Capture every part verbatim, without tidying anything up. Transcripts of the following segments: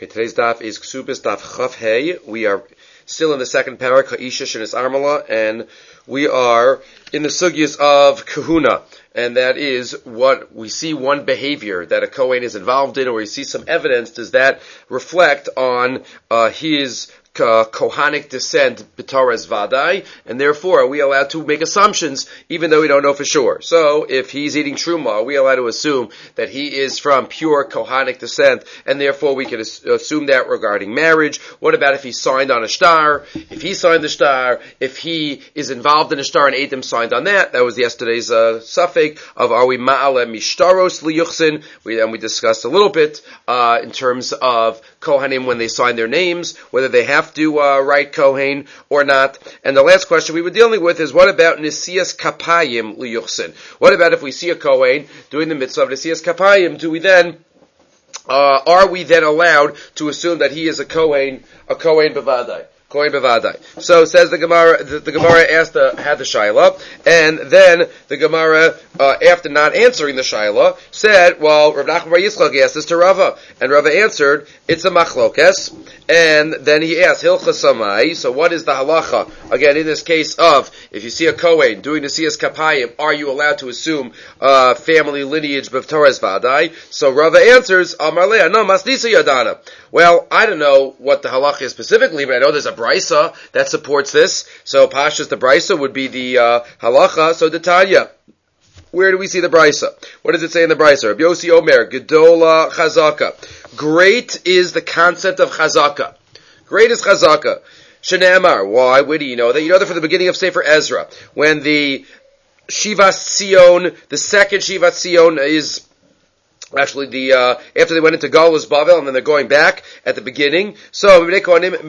Okay, today's daf is Ksubis Daf Chaf Hey. We are still in the second parak, Ha'isha Shenis Armala, and we are in the sugyas of kahuna. And that is what we see one behavior that a Kohen is involved in, or we see some evidence. Does that reflect on uh, his Uh, Kohanic descent, B'Torah's Vadai, and therefore are we allowed to make assumptions even though we don't know for sure. So, if he's eating Truma, are we allowed to assume that he is from pure Kohanic descent, and therefore we can as- assume that regarding marriage? What about if he signed on a shtar? If he signed the shtar, if he is involved in a shtar and Adam signed on that, that was yesterday's uh, suffix of are we Ma'ale Mishtaros Liyuchsin, we, and we discussed a little bit uh, in terms of Kohanim when they sign their names, whether they have to uh, write Kohen or not. And the last question we were dealing with is what about Nisias Kapayim Liyuchsin? What about if we see a Kohen doing the mitzvah of Nisias Kapayim? Do we then, uh, are we then allowed to assume that he is a Kohen, a Kohen Bevadai? Kohen Bevadai. So says the Gemara. The, the Gemara asked the, had the Shaila, and then the Gemara, uh, after not answering the Shaila, said, "Well, Rav Nachman Bar Yitzchak asked this to Rava, and Rava answered, it's a machlokes." And then he asked, "Hilchas Samai." So what is the halacha? Again, in this case of if you see a Kohen doing the Siyas Kapayim, are you allowed to assume uh, family lineage b'Torah's Vadai? So Rava answers, "Amar Leah, no masnisa yadana." Well, I don't know what the halacha is specifically, but I know there's a brisa that supports this. So Pashas the brisa would be the uh, halacha. So the Tanya. Where do we see the brisa? What does it say in the brisa? Rabbi Yossi Omer, Gedola Chazaka. Great is the concept of Chazaka. Great is Chazaka. Shenamar. Why? Where do you know that? You know that from the beginning of Sefer Ezra, when the Shivas Tzion, the second Shivas Tzion is Actually, the uh, after they went into Galus Bavel, and then they're going back at the beginning. So, the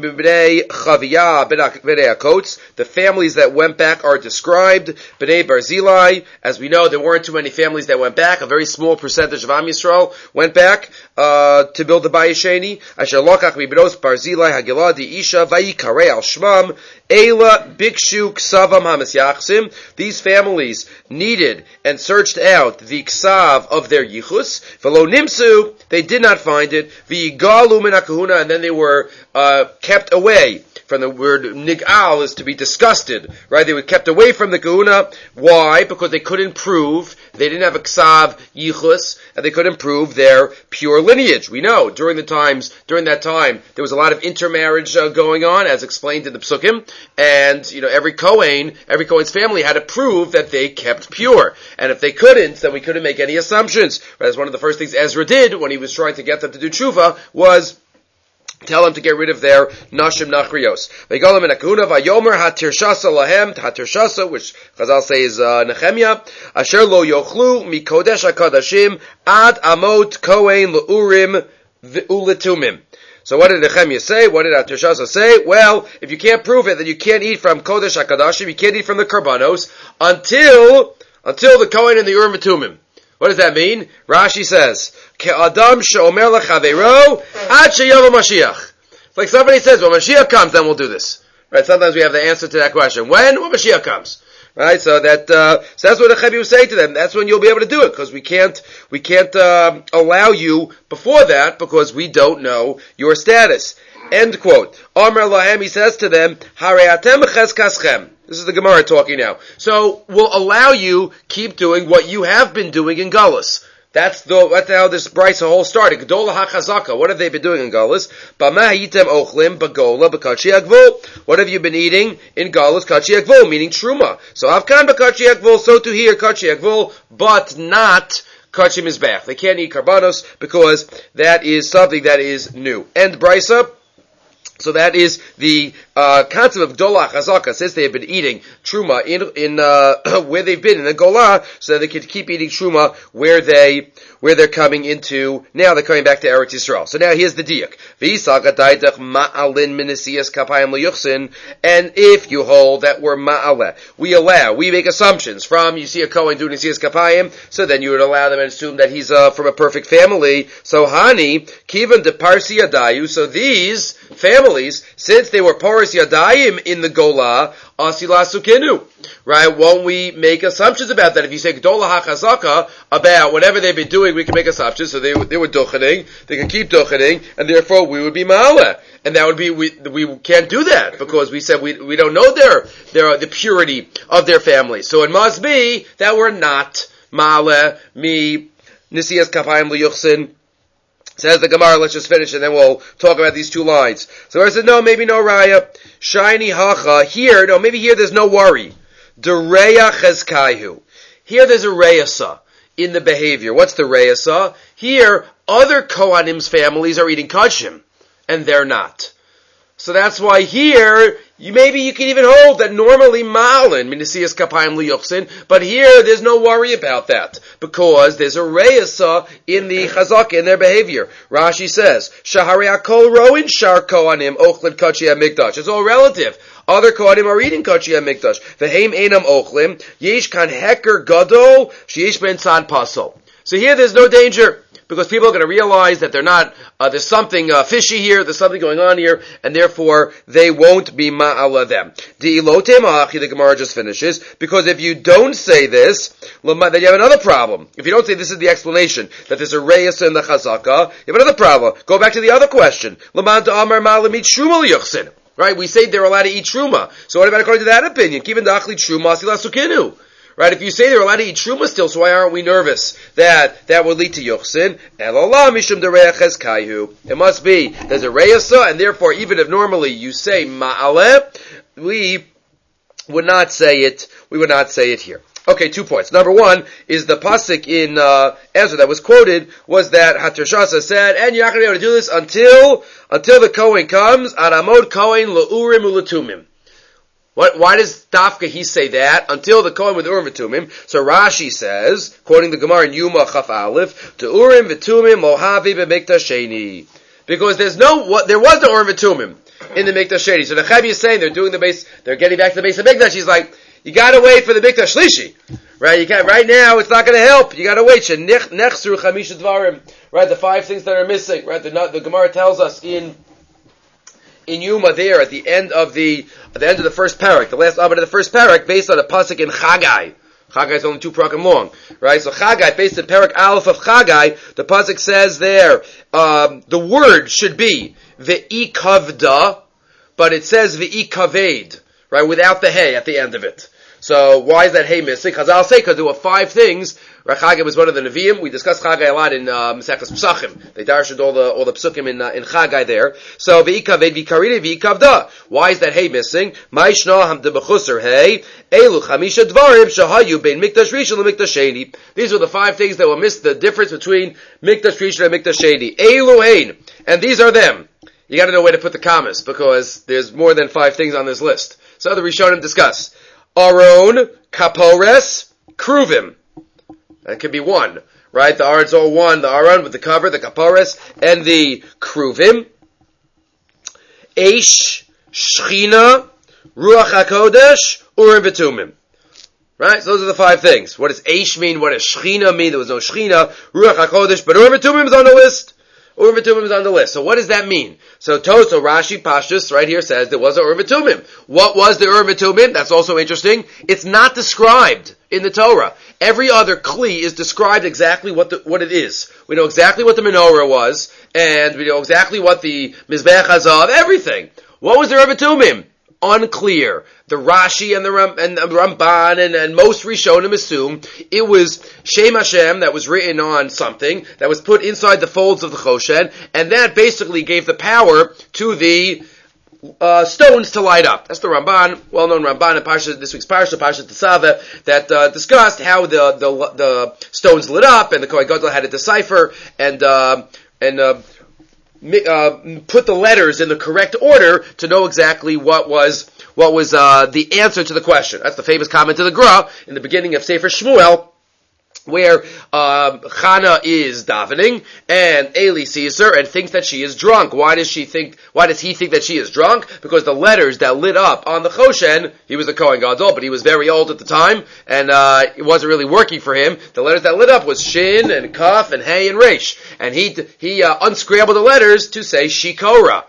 families that went back are described. Bnei Barzilai, as we know, there weren't too many families that went back. A very small percentage of Am Yisrael went back uh, to build the Bayis Sheni. Asher lokach mibnos Barzilai Hagila di Isha vayikare al Shmam Eila Bikshu Ksavam Hamasyachsim. These families needed and searched out the Ksav of their Yichus. V'lo nimsu, they did not find it. V'yigalu min hakahuna, and then they were uh, kept away. From the word nig'al is to be disgusted, right? They were kept away from the kahuna. Why? Because they couldn't prove, they didn't have a ksav yichus, and they couldn't prove their pure lineage. We know, during the times, during that time, there was a lot of intermarriage uh, going on, as explained in the psukim, and, you know, every Kohen, every Kohen's family had to prove that they kept pure. And if they couldn't, then we couldn't make any assumptions. Right? That's one of the first things Ezra did when he was trying to get them to do tshuva, was tell them to get rid of their nashim nachrios. V'yigalim min hakahuna v'yomer hatirshasa lahem, hatirshasa, which Chazal say is uh, Nehemiah, asher lo yochlu mikodesh hakadashim ad amot kohen leurim v'uletumim. So what did Nehemiah say? What did Hatirshasa say? Well, if you can't prove it, then you can't eat from kodesh hakadashim, you can't eat from the karbanos until until the kohen and the urim v'tumim. What does that mean? Rashi says, Ke'adam she'omer l'chaveiro ad she'yavo Mashiach. It's like somebody says, when Mashiach comes, then we'll do this. Right? Sometimes we have the answer to that question. When? When Mashiach comes. Right? So that, uh, so that's what the Rebbe was saying to them. That's when you'll be able to do it, because we can't, we can't, uh, allow you before that, because we don't know your status. End quote. Omer lahem, he says to them, Harei atem chezkaschem. This is the Gemara talking now. So we'll allow you keep doing what you have been doing in Galus. That's the that's how this brisa whole started. Gedola hachazaka. What have they been doing in Galus? Bama hitem ochlim bagola b'kachi agvul. What have you been eating in Galus? Kachi agvul, meaning truma. So avkan b'kachi agvul. So to here kachi agvul, but not kachi mizbech. They can't eat karbanos because that is something that is new. End brisa. So that is the uh, concept of Gdola Chazaka, since they have been eating Truma in in uh, where they've been in the Golah, so that they can keep eating Truma where they where they're coming into. Now they're coming back to Eretz Yisrael. So now here's the diak. And if you hold that we're ma'aleh, we allow, we make assumptions from, you see a Kohen doing Nesias Kapayim, so then you would allow them and assume that he's uh, from a perfect family. So Hani, Kivan de Parsi Adayu, so these families, since they were Paras course, Yadayim in the Gola, Asila Sukinu. Right? Won't we make assumptions about that? If you say Gdola HaChazaka, about whatever they've been doing, we can make assumptions. So they, they were duchening, they can keep duchening, and therefore we would be Ma'aleh. And that would be, we, we can't do that, because we said we, we don't know their, their, the purity of their family. So it must be that we're not Ma'aleh, mi, Nisiyas Kapayim L'Yuchsin. Says the Gemara, let's just finish and then we'll talk about these two lines. So I said, no, maybe no raya. Shiny hacha. Here, no, maybe here there's no worry. Dereya chezkaihu. Here there's a reyasa in the behavior. What's the reyasa? Here, other Kohanim's families are eating kashim, and they're not. So that's why here, you, maybe you can even hold that normally ma'alin, minisiyas kapayim liyuchsin, but here there's no worry about that, because there's a reyasa in the chazaka, in their behavior. Rashi says, Shahari akol roin shar kohanim ochlin kachi hamikdash. It's all relative. Other kohanim are eating kachi hamikdash. V'heim einam ochlim, yesh kan heker gadol, sheyesh ben tzad pasol. So here there's no danger, because people are going to realize that they're not, uh, there's something uh, fishy here, there's something going on here, and therefore they won't be ma'ala them. The Gemara just finishes, because if you don't say this, then you have another problem. If you don't say this is the explanation, that there's a reyes in the chazaka, you have another problem. Go back to the other question. Right, we say they're allowed to eat truma. So what about according to that opinion? Kivin da'achli truma sila sukinu. Right, if you say they're allowed to eat truma still, so why aren't we nervous that that would lead to yuchsin? It must be there's a reyasa, and therefore, even if normally you say ma'aleh, we would not say it. We would not say it here. Okay, two points. Number one is the pasuk in uh, Ezra that was quoted was that Hatarshasa said, and you're not going to be able to do this until until the Kohen comes. Aramod Kohen leurim uletumim. What, why does Dafka he say that? Until the Kohen with Urim V'Tumim. So Rashi says, quoting the Gemara in Yuma Chaf Aleph, to Urim V'Tumim Mohavi B'Mikdash Sheni. Because there's no, what, there was no Urim V'Tumim in the Mikdash Sheni. So the Chavi is saying they're doing the base, they're getting back to the base of Mikdash. He's like, you gotta wait for the Mikdash Shlishi. Right? You can't, right now it's not gonna help. You gotta wait. Nechsru Chamisha Dvarim. Right? The five things that are missing. Right? The, the Gemara tells us in in Yuma there at the end of the at the end of the first parak, the last abed of the first parak, based on a pasuk in Chagai. Chagai is only two parakim long, right? So Chagai, based on parak aleph of Chagai, the pasuk says there um, the word should be ve'ikavda, but it says ve'ikaved, right, without the hey at the end of it. So why is that hey missing? Chazal say because there were five things. Chagai was one of the Nevi'im. We discussed Chagai a lot in uh, Maseches Pesachim. They darshed all the all the psukim in uh, in Chagai there. So ve'ikaved v'karine v'ikavda. Why is that hey missing? Ma'ishna hamde b'chuser hey elu chamisha dvarim shahayu bein mikdash rishon and mikdash sheni. These were the five things that were missed. The difference between mikdash rishon and mikdash sheni. Elu hein, and these are them. You got to know where to put the commas because there's more than five things on this list. So the Rishonim discuss Aron, Kapores, Kruvim. That could be one, right? The Aron's all one. The Aron with the cover, the Kapores, and the Kruvim. Eish, Shechina, Ruach HaKodesh, Urim V'Tumim. Right? So those are the five things. What does Eish mean? What does Shechina mean? There was no Shechina. Ruach HaKodesh, but Urim V'Tumim is on the list. Urim V'Tumim is on the list. So what does that mean? So Toso, Rashi, Pashtus, right here says there was an Urim V'Tumim. What was the Urim V'Tumim? That's also interesting. It's not described in the Torah. Every other Kli is described exactly what the, what it is. We know exactly what the menorah was, and we know exactly what the Mizbech Hazav, everything. What was the Urim V'Tumim? Unclear. The Rashi and the, Ram, and the Ramban and, and most Rishonim assume it was Shem Hashem that was written on something that was put inside the folds of the Choshen, and that basically gave the power to the uh, stones to light up. That's the Ramban, well-known Ramban in Parsha, this week's Parsha, Parsha Tesaveh, that uh, discussed how the, the the stones lit up, and the Kohen Gadol had to decipher and uh, and uh, Uh, put the letters in the correct order to know exactly what was what was uh, the answer to the question. That's the famous comment of the Gra in the beginning of Sefer Shmuel, where uh, Chana is davening and Eli sees her and thinks that she is drunk. Why does she think? Why does he think that she is drunk? Because the letters that lit up on the Choshen, he was a Kohen Gadol, but he was very old at the time, and uh, it wasn't really working for him. The letters that lit up was Shin and Kaf and Hey and Resh, and he he uh, unscrambled the letters to say Shikora.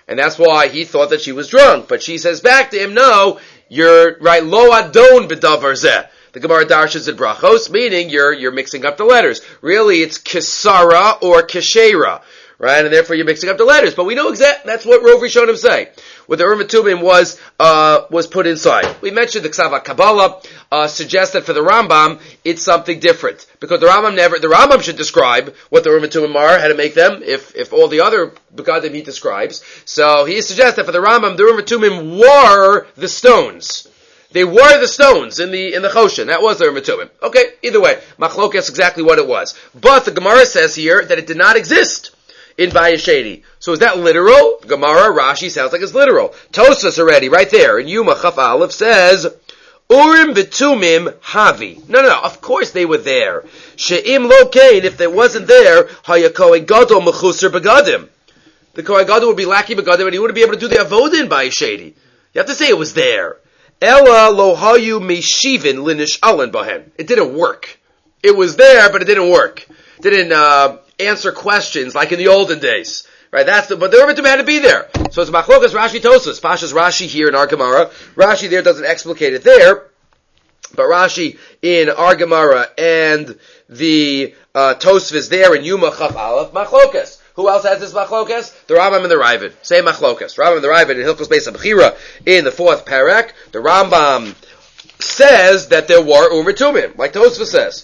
And that's why he thought that she was drunk. But she says back to him, no, you're, right, lo adon b'davar zeh. The Gemara darshas at brachos, meaning you're, you're mixing up the letters. Really, it's kisara or kishera. Right, and therefore you're mixing up the letters. But we know exactly, that's what Rov Rishonim say. What the Urim Tumim was, uh, was put inside. We mentioned the Ksav Kabbalah, uh, suggests that for the Rambam, it's something different. Because the Rambam never, the Rambam should describe what the Urim Tumim are, how to make them, if, if all the other Begadim he describes. So he suggests that for the Rambam, the Urim Tumim were the stones. They were the stones in the, in the Choshen. That was the Urim Tumim. Okay, either way, Machlok is exactly what it was. But the Gemara says here that it did not exist in Bayesheni. So is that literal? Gemara, Rashi sounds like it's literal. Tosas already, right there, in Yuma Chaf Aleph says, Urim v'tumim havi. No, no, no, of course they were there. She'im lo kain, if they wasn't there, haya kohen gadol mechuser begadim. The kohen gadol would be lacking begadim, and he wouldn't be able to do the avodah in Bayesheni. You have to say it was there. Ella lo hayu meshivin linish alin bahen. It didn't work. It was there, but it didn't work. It didn't, uh, answer questions like in the olden days. Right, that's the, but the Urim Tumim had to be there. So it's Machlokas Rashi Tosas. Pashas Rashi here in our Gemara. Rashi there doesn't explicate it there, but Rashi in our Gemara and the, uh, Tosfos there in Yuma Chaf Aleph, Machlokas. Who else has this Machlokas? The Rambam and the Ravid. Same Machlokas. Rambam and the Ravid in Hilchos Beis HaBechira in the fourth parak. The Rambam says that there were Urim Tumim, like Tosfos says.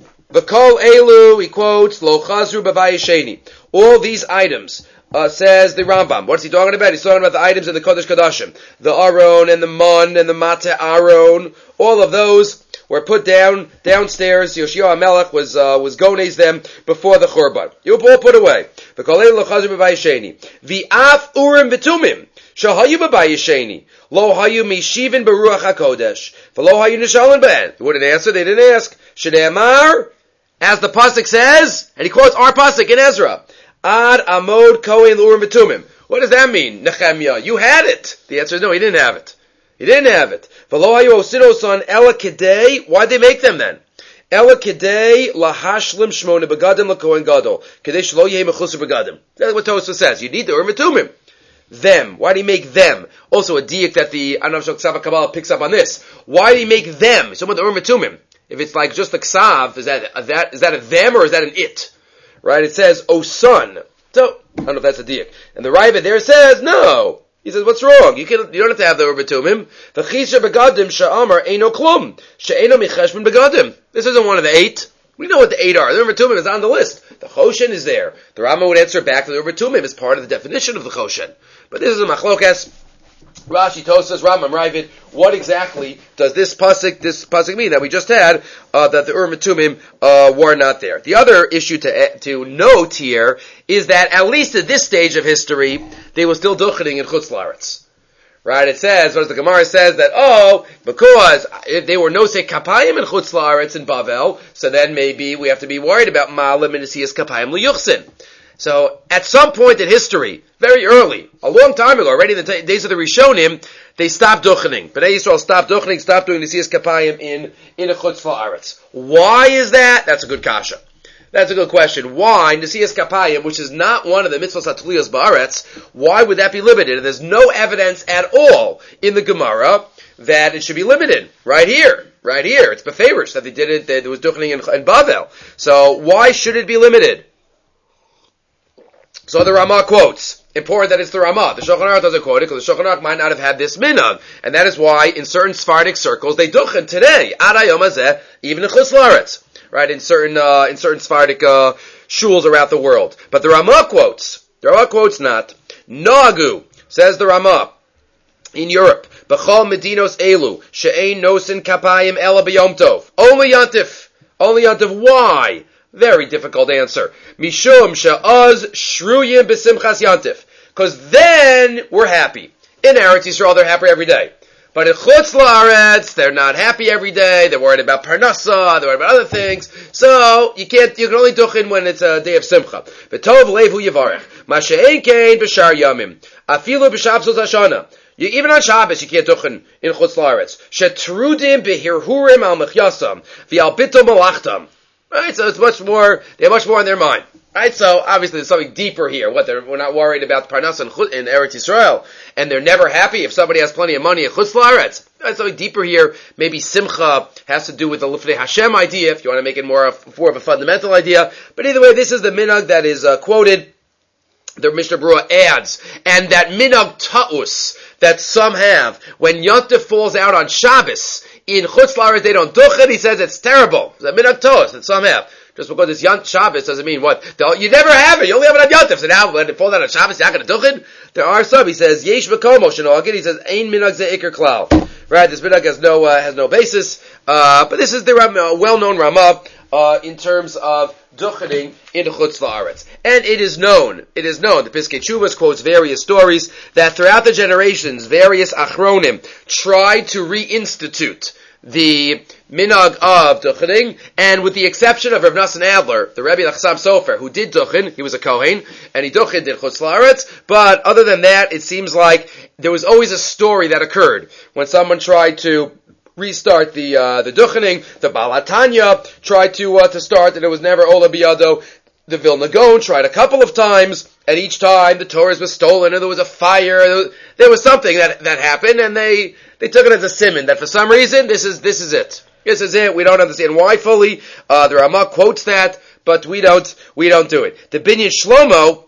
V'kol elu, he quotes, lo chazru b'vayesheni. All these items, uh, says the Rambam. What's he talking about? He's talking about the items in the Kodesh Kodashim. The Aron and the Mon and the Mate Aron. All of those were put down, downstairs. Yoshio HaMelech was, uh, was gones them before the Churban. You were all put away. V'kol elu lo chazru b'vayesheni. V'af urim v'tumim. Shahayu b'vayesheni. Lo hayu mishivin b'ruach HaKodesh. V'lo hayu nishalan b'en. They wouldn't answer, they didn't ask. Shneimar, as the pasuk says, and he quotes our pasuk in Ezra, Ad Amod Kohen Urim V'tumim. What does that mean, Nehemiah? You had it. The answer is no, he didn't have it. He didn't have it. V'lo hayu osinos on Ela Kedei. Why'd they make them then? Ela Kedei lahashlim shmona begadim lakohen gadol. Kedei shlo yehi mechusar begadim. That's what Tosfos says. You need the Urim V'tumim. Them. Why do he make them? Also a diak that the Anav Ksav Kabbalah picks up on this. Why do he make them? Someone the Urim V'tumim. If it's like just a ksav, is that a, that is that a them or is that an it? Right? It says, "O son." So I don't know if that's a diak. And the Ravid there says, "No." He says, "What's wrong? You can you don't have to have the Urim V'tumim. The chisha begadim she'amar eino klum she'eino micheshbon begadim." This isn't one of the eight. We know what the eight are. The Urim V'tumim is on the list. The Choshen is there. The Rambam would answer back that the Urim V'tumim is part of the definition of the Choshen. But this is a machlokas. Rashi, Tosas, Rambam, Ravid. What exactly does this pasuk, this pasuk mean that we just had, uh, that the Urim Tumim, uh, were not there? The other issue to, to note here is that at least at this stage of history, they were still duchening in Chutz La'aretz. Right? It says, what does the Gemara says that, oh, because if they were nosei kapayim in Chutz La'aretz in Bavel, so then maybe we have to be worried about Ma'alim and Nesiyas kapayim liyuchsin. So, at some point in history, very early, a long time ago, already in the t- days of the Rishonim, they stopped duchening. Bnei Yisrael stopped duchening, stopped doing Nesiyas Kapayim in, in a Chutz La'aretz. Why is that? That's a good kasha. That's a good question. Why Nesiyas Kapayim, which is not one of the mitzvahs hatuliyos ba'aretz, why would that be limited? And there's no evidence at all in the Gemara that it should be limited. Right here. Right here. It's befavorish that they did it, that it was duchening in, in Bavel. So, why should it be limited? So the Ramah quotes. Important that it's the Ramah. The Shulchan Aruch doesn't quote it because the Shulchan Aruch might not have had this minhag, and that is why in certain Sephardic circles they duchen today. Ad hayom hazeh, even in Chutz La'aretz, right? In certain uh, in certain Sephardic uh, shuls around the world. But the Ramah quotes. The Ramah quotes not. Noagu, says the Ramah, in Europe, b'chol medinos elu she'ein nosin kapayim ela b'yom tov. Only Yantif. Only Yantif. Why? Very difficult answer. Mishum she'az shruyim b'simchas yantif. Because then we're happy. In Eretz Yisrael, they're happy every day. But in Chutz La'aretz, they're not happy every day. They're worried about parnasa. They're worried about other things. So you can't. You can only duchen when it's a day of simcha. V'tov levu yivarech. Ma she'ein kein b'shar yamim. Afilu b'shabsos hashana. You, even on Shabbos, you can't duchen in Chutz La'aretz. She'trudim b'hirhurim al mechyasam v'al bitom malachtam. Right, so it's much more, they have much more on their mind. Right, so obviously there's something deeper here. What, we're not worried about Parnas in, in Eretz Yisrael, and they're never happy if somebody has plenty of money in Chutz La'aretz. There's something deeper here. Maybe Simcha has to do with the Lifnei Hashem idea, if you want to make it more of, more of a fundamental idea. But either way, this is the minhag that is uh, quoted. The Mishnah Berurah adds, and that minhag ta'us that some have, when Yontif falls out on Shabbos, in Chutz La'aretz they don't duchen, he says it's terrible. It's a minhag ta'us that some have. Just because it's Yont Shabbos doesn't mean what? You never have it. You only have it on Yontif. So now when it falls out on Shabbos, you're not going to duchen? There are some. He says, Yesh v'komo shenogin. He says, Ein minhag ze ikar klal. Right? This minhag has no, uh, has no basis. Uh, but this is the uh, well-known Ramah, uh, in terms of duchening in Chutz La'aretz. And it is known, it is known, the Piskei Teshuvos quotes various stories that throughout the generations, various achronim tried to reinstitute the minhag of duchening, and with the exception of Rav Nosson Adler, the Rebbe Chassam Sofer, who did duchen, he was a Kohen, and he duchened in Chutz La'aretz, but other than that, it seems like there was always a story that occurred when someone tried to restart the uh, the duchening. The Baal HaTanya tried to uh, to start, and it was never Ola Biyado. The Vilna Gaon tried a couple of times, and each time the Torah was stolen, and there was a fire. There was something that that happened, and they they took it as a siman that for some reason this is this is it. This is it. We don't understand why fully. Uh, the Ramah quotes that, but we don't we don't do it. The Binyan Shlomo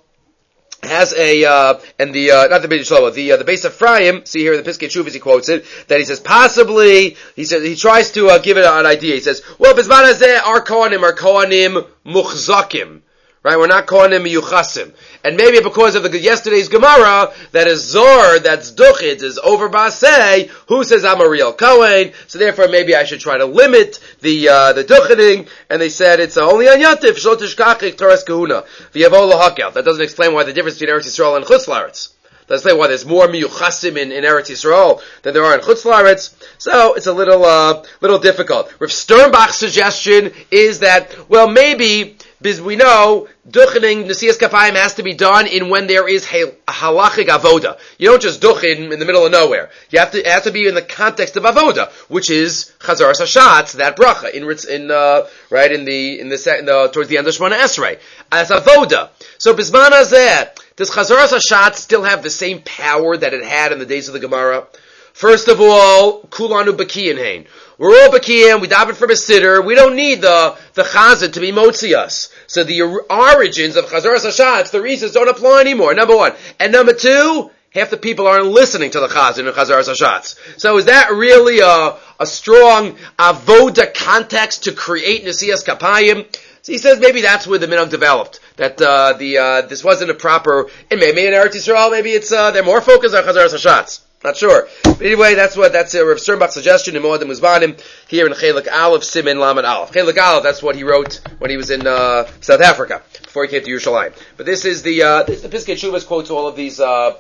has a, uh, and the, uh, not the Binyan Shlomo, the, uh, the Beis Ephraim, see here in the Piskei Teshuvos he quotes it, that he says possibly, he says, he tries to, uh, give it an idea. He says, well, Bizman Hazeh, our Kohanim are Kohanim Muchzakim. Right? We're not Kohanim Miyuchasim. And maybe because of the yesterday's Gemara, that is Zor, that's Duchit, is over Basei, who says I'm a real Kohen, so therefore maybe I should try to limit the, uh, the Duchiting, and they said it's uh, only on Yantif, Shol Tishkachik Torres Kahuna, V'yavo L'Hakel. That doesn't explain why the difference between Eretz Yisrael and Chutz La'aretz. Doesn't explain why there's more Miyuchasim in, in Eretz Yisrael than there are in Chutz La'aretz. So it's a little, uh, little difficult. Rav Sternbach's suggestion is that, well, maybe, because we know, duchening, Nesias Kapayim has to be done in when there is halachic avoda. You don't just duchen in the middle of nowhere. You have to, it has to be in the context of avoda, which is Chazaras Hashatz, that bracha, in, in, uh, right, in the, in the, in the towards the end of Shemona Esrei. As avoda. So, Bizman Hazeh, does Chazaras Hashatz still have the same power that it had in the days of the Gemara? First of all, Kulanu Bakiyin Hain. We're all Bakiyim, we daven from a sitter, we don't need the, the Chazan to be motzi us. So the origins of Chazaras Hashatz, the reasons don't apply anymore, number one. And number two, half the people aren't listening to the Chazan in Chazaras Hashatz. So is that really a, a strong avoda context to create Nesias Kapayim? So he says maybe that's where the minhag developed. That uh, the uh, this wasn't a proper, and maybe in Eretz Yisrael, maybe it's uh, they're more focused on Chazaras Hashatz. Not sure. But anyway, that's what, that's uh, Rav Sternbach's suggestion in Moedim Muzbanim, here in Chelik Aleph, Siman Lamed Aleph. Chelik Aleph, that's what he wrote when he was in, uh, South Africa, before he came to Yerushalayim. But this is the, uh, this is the Piskei Teshuvos quotes all of these, uh,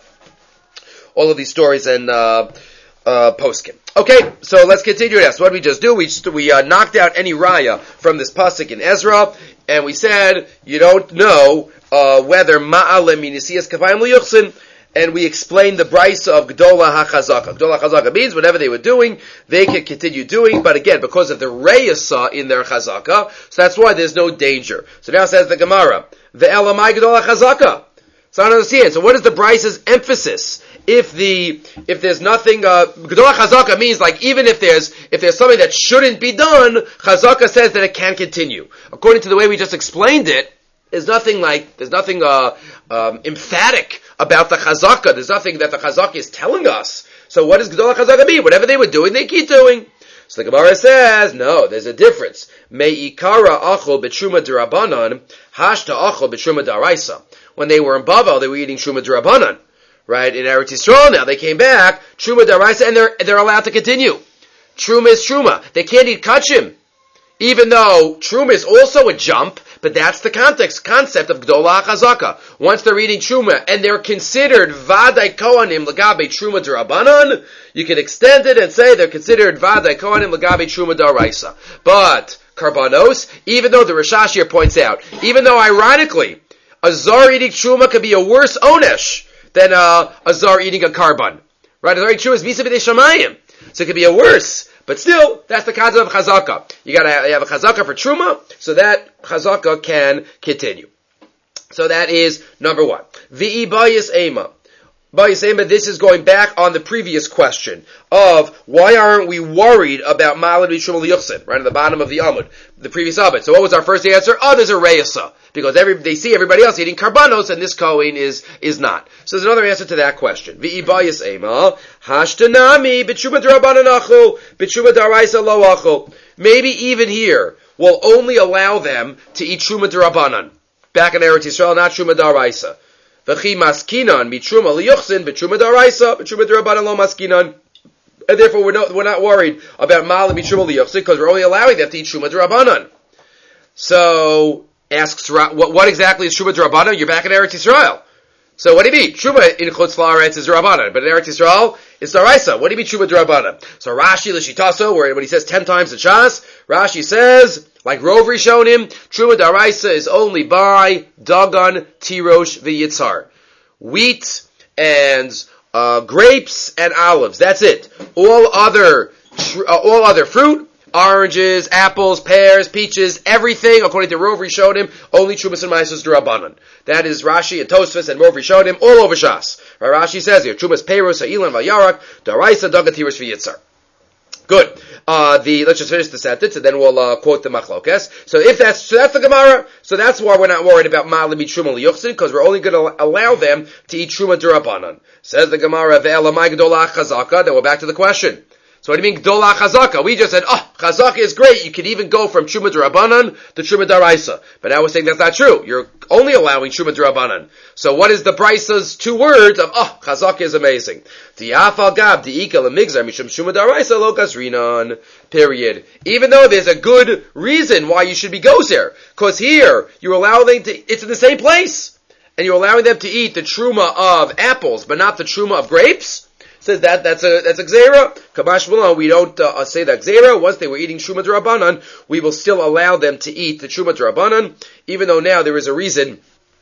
all of these stories and, uh, uh, poskim. Okay, so let's continue this. What did we just do? We just, we, uh, knocked out any raya from this pasuk in Ezra, and we said, you don't know, uh, whether Ma'aleh Minisias Kapayim Liyuchsin, and we explained the brisa of Gdola HaChazaka. Gdola HaChazaka means whatever they were doing, they can continue doing, but again, because of the reyasa in their Chazaka, so that's why there's no danger. So now says the Gemara, Ve'elamai Gdola HaChazaka. So I don't understand. So what is the brisa's emphasis? If the, if there's nothing, uh, Gdola HaChazaka means like even if there's, if there's something that shouldn't be done, Chazaka says that it can continue. According to the way we just explained it, there's nothing like, there's nothing, uh, um, emphatic about the Chazaka. There's nothing that the Chazaka is telling us. So what does Gdola Chazaka mean? Whatever they were doing, they keep doing. So the Gemara says, no, there's a difference. Me'ikara achol b'truma d'Rabbanan, hashta achol b'truma d'Araisa. When they were in Bavel, they were eating truma d'Rabbanan. Right? In Eretz Yisrael now, they came back, truma d'Araisa, and they're, they're allowed to continue. Truma is truma. They can't eat kachim. Even though truma is also a jump, but that's the context, concept of Gdola HaChazaka. Once they're eating truma, and they're considered Vadai Kohanim Lagabe Truma D'Rabbanan, you can extend it and say they're considered Vadai Kohanim Lagabe Truma D'Oraisa. But, Karbanos, even though the Rishash here points out, even though ironically, a Zar eating truma could be a worse onesh than uh, a Zar eating a karban. Right? A Zar eating truma is Misa B'dei Shamayim. So it could be a worse. But still, that's the concept of chazaka. You gotta have, you have a chazaka for truma, so that chazaka can continue. So that is number one. V'i bayis ema. Bayis ema, this is going back on the previous question of why aren't we worried about Ma'aleh B'Truma L'Yuchsin, right at the bottom of the Amud, the previous Amud. So what was our first answer? Oh, there's a Reisa. Because every, they see everybody else eating karbanos, and this Kohen is, is not. So there's another answer to that question. V'i bayis ema, hashtanami, b'truma d'Rabbanan achu, b'truma d'Oraisa lo achu. Maybe even here, we'll only allow them to eat truma d'Rabbanan. Back in Eretz Yisrael, not truma d'Oraisa. V'chi maskinan, b'truma l'yuchsin, b'truma d'Oraisa, b'truma d'Rabbanan lo maskinan. And therefore we're not, we're not worried about Ma'aleh b'truma l'yuchsin, because we're only allowing them to eat truma d'Rabbanan. So, asks, what, what exactly is Truma D'Rabbanan? You're back in Eretz Yisrael. So what do you mean? Truma in Chutz La'aretz is D'Rabbanan, but in Eretz Yisrael, it's D'Oraisa. What do you mean Truma D'Rabbanan? So Rashi L'Shitaso, where when he says ten times in Shas, Rashi says, like Rov Rishonim, Truma D'Oraisa is only by Dagan, Tirosh, V'Yitzhar. Wheat and uh, grapes and olives. That's it. All other, tr- uh, all other fruit, oranges, apples, pears, peaches, everything, according to Rov Rishonim, only Trumas and Maisos D'Rabbanan. That is Rashi and Tosfos and Rov Rishonim all over Shas. Right, Rashi says here, Trumas Peiros, Ha'ilan, Vayarak, D'Oraisa, Dagatiris, V'Yitzhar. Good. Uh, the, let's just finish the sentence and then we'll, uh, quote the Machlokes. So if that's, so that's the Gemara, so that's why we're not worried about Ma'aleh B'Truma L'Yuchsin, because we're only going to allow them to eat Truma D'Rabbanan. Says the Gemara, Ve'elamai G'dolah Chazaka, then we're back to the question. So what do you mean Gdola Chazaka? We just said, oh, Chazaka is great. You can even go from Truma D'Rabbanan to Truma D'Oraisa. But now we're saying that's not true. You're only allowing Truma D'Rabbanan. So what is the Braisa's two words of, oh, Chazaka is amazing? T'yafal gab d'ika l'migzar mishum Truma D'Oraisa lo kasrinan. Period. Even though there's a good reason why you should be gozer. Because here, you're allowing to, it's in the same place. And you're allowing them to eat the Truma of apples, but not the Truma of grapes. Says that that's a that's a gzeira. Kamash Malon, we don't uh, say that gzeira. Once they were eating Truma D'Rabbanan, we will still allow them to eat the Truma D'Rabbanan, even though now there is a reason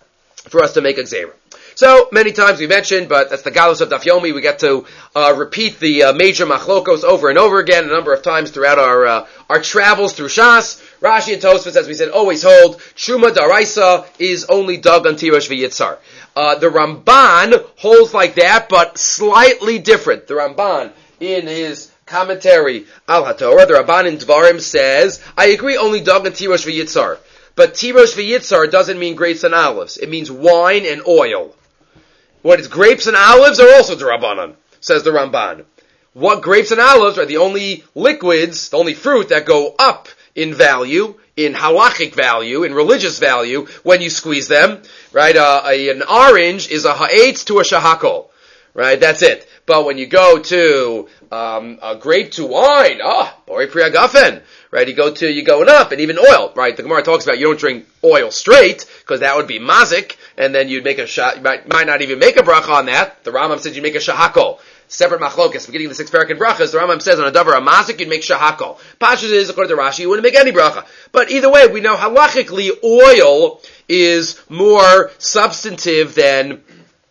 for us to make a gzeira. So many times we mentioned, but that's the galus of Daf Yomi. We get to uh, repeat the uh, major machlokos over and over again a number of times throughout our uh, our travels through Shas. Rashi and Tosfos, as we said, always hold Truma D'Oraisa is only Dagan Tirosh V'Yitzhar. Uh, the Ramban holds like that, but slightly different. The Ramban, in his commentary Al HaTorah, the Ramban in Dvarim says, I agree only Dagan Tirosh V'Yitzhar. But Tirosh V'Yitzhar doesn't mean grapes and olives. It means wine and oil. What is grapes and olives are also D'Rabbanan, says the Ramban. What grapes and olives are the only liquids, the only fruit that go up in value, in halachic value, in religious value, when you squeeze them, right? Uh, a, an orange is a ha'etz to a shahakol, right? That's it. But when you go to um, a grape to wine, ah, oh, bori priagafen, right? You go to you going up, and even oil, right? The Gemara talks about you don't drink oil straight because that would be mazik, and then you'd make a shah, you might, might not even make a bracha on that. The Rambam says you make a shahakol. Separate machlokas, beginning of the six parak in brachas, the Rambam says on a davar amazik, you'd make shahakol. Pashas is, according to Rashi, you wouldn't make any bracha. But either way, we know halachically oil is more substantive than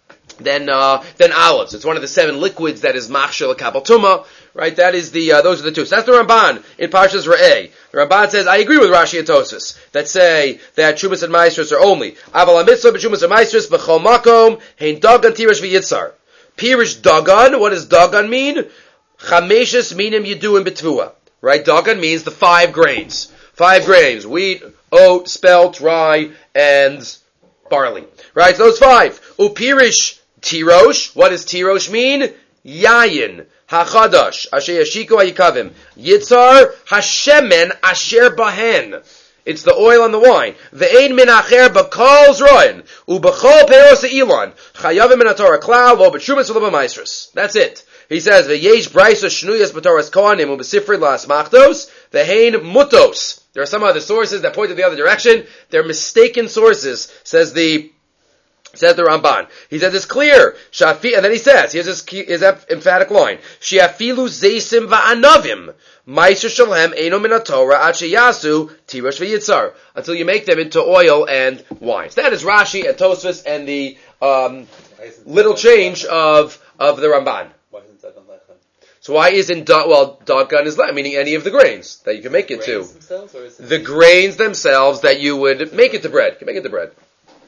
than uh, than olives. It's one of the seven liquids that is machshel kabel tuma, right? That is the uh, those are the two. So that's the Ramban in Parshas Re'eh. The Ramban says, I agree with Rashi and Tosfos that say that Trumas and Maestros are only aval hamitzvah b'Trumas and Maestros b'chol makom hein dagan tirash v'yitzar. Pirish Dagan, what does Dagan mean? Chameshes minim yeduim betvua. Right? Dagan means the five grains. Five grains. Wheat, oat, spelt, rye, and barley. Right? So those five. Upirish Tirosh. What does Tirosh mean? Yayin. Hachadash. Asher yashiko hayikavim. Yitzar. Hashemen asher bahen. It's the oil and the wine. Ve'ein min acher b'kol zroin u'b'chol peros ha'ilon chayavim min haTorah klal lo b'trumas v'lo b'maisros. That's it. He says ve'yesh braysos shnuyas b'toras kohanim u'b'sifrei la'asmachtos ve'hein mutos. There are some other sources that point in the other direction. They're mistaken sources, says the Says the Ramban. He says it's clear. Shafi, and then he says, here's his, his emphatic line. Shiafilu zeisim va'anavim. Meiser shalhem eino min haTorah ad sheyasu tirosh v'yitzar. Until you make them into oil and wine. So that is Rashi and Tosfos and the um, little change of of the Ramban. Why isn't Dagan lechem? So why isn't, da- well, Dagan is lechem, meaning any of the grains that you can make it to. Themselves, or is it the grains themselves that you would make it to bread. You can make it to bread.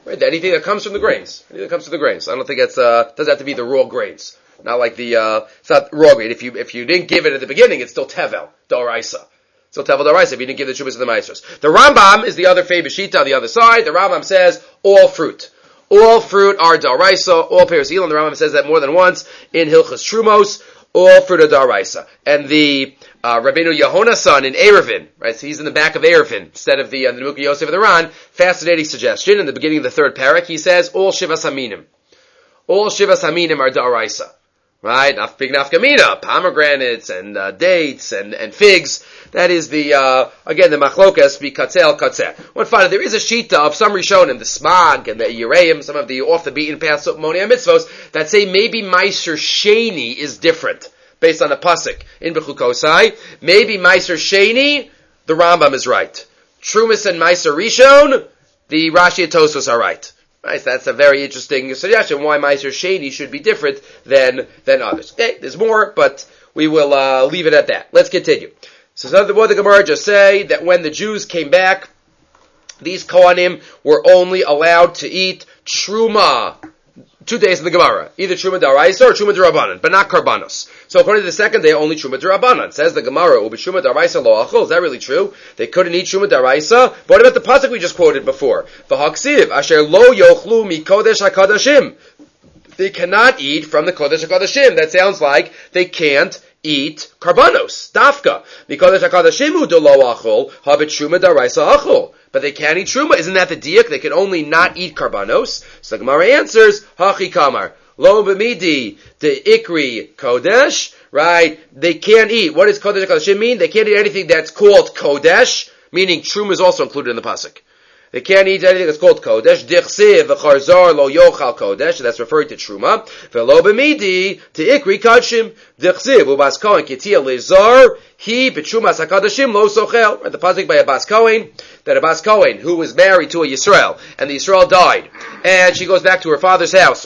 Right? Anything that comes from the grains. Anything that comes from the grains. I don't think it's, uh, doesn't have to be the raw grains. Not like the, uh, it's not raw grain. If you, if you didn't give it at the beginning, it's still tevel, d'oraisa. Still tevel d'oraisa if you didn't give the Shumas to the Maestros. The Rambam is the other favorite shita on the other side. The Rambam says all fruit. All fruit are d'oraisa, all pears ilan. The Rambam says that more than once in Hilchas Trumos. All fruit are d'oraisa. And the, uh, Rabbeinu Yehona's son in Erevin, right? So he's in the back of Erevin instead of the, uh, the Nebuchadnezzar Yosef of the Ran. Fascinating suggestion. In the beginning of the third parak, he says, all Shivas Haminim. All Shivas Haminim are d'oraisa. Right? Big nafkamina, pomegranates and, uh, dates and, and figs. That is the, uh, again, the machlokas, be katzel katzeh. One final, there is a shita of some Rishonim, the Smag and the Yereim, some of the off the beaten path Monia mitzvos, that say maybe Meiser Sheni is different, based on the pasuk in Bechukosai. Maybe Meiser Sheni, the Rambam is right. Trumas and Meiser Rishon, the Rashi and Tosfos are right. Right, so that's a very interesting suggestion why Meiser Sheni should be different than than others. Okay, there's more, but we will uh, leave it at that. Let's continue. So, what the Gemara just say that when the Jews came back, these Kohanim were only allowed to eat truma. Two days in the Gemara, either truma d'oraisa or truma d'Rabbanan, but not karbanos. So according to the second day, only truma d'Rabbanan. Says the Gemara, u'b'truma d'oraisa lo achol. Is that really true? They couldn't eat truma d'oraisa. But what about the pasuk we just quoted before? V'haksiv asher lo yochlu mikodesh hakadashim. They cannot eat from the kodesh hakadashim. That sounds like they can't eat karbanos, dafka. Mikodesh hakadashim hu de lo achol havit truma d'oraisa achol. But they can't eat truma. Isn't that the diak? They can only not eat karbanos. So the Gemara answers, hachi kamar. Lo b'midi de ikri kodesh. Right? They can't eat. What does kodesh kodeshim mean? They can't eat anything that's called kodesh, meaning truma is also included in the pasuk. They can't eat anything that's called kodesh. Dichsiv v'charzar lo yochal kodesh. That's referring to truma. V'lo b'midi to ikri kodshim. Dichsiv u'bas kohen kitia lezar. He b'trumas hakadashim lo sochel. The pasuk by Abbas Cohen, that Abbas Cohen, who was married to a Yisrael, and the Yisrael died, and she goes back to her father's house.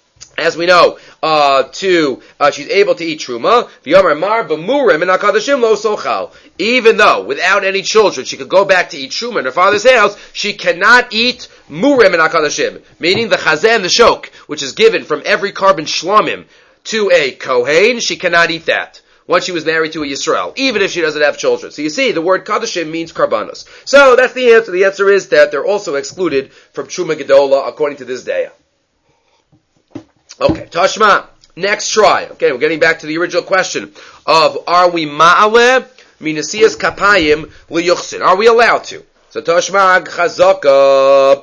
As we know, uh, to, uh, she's able to eat truma. V'yomer mar b'murim and hakadashim lo sochal. Even though, without any children, she could go back to eat truma in her father's house, she cannot eat murim and hakadashim, meaning the chazeh and the shok, which is given from every carbon shlomim to a kohen, she cannot eat that. Once she was married to a Yisrael, even if she doesn't have children. So you see, the word kadashim means karbanos. So that's the answer. The answer is that they're also excluded from Truma Gedola according to this day. Okay, Tashma. Next try. Okay, we're getting back to the original question of are we ma'aleh minasiyas kapayim liyuchsin? Are we allowed to? So Tashma chazaka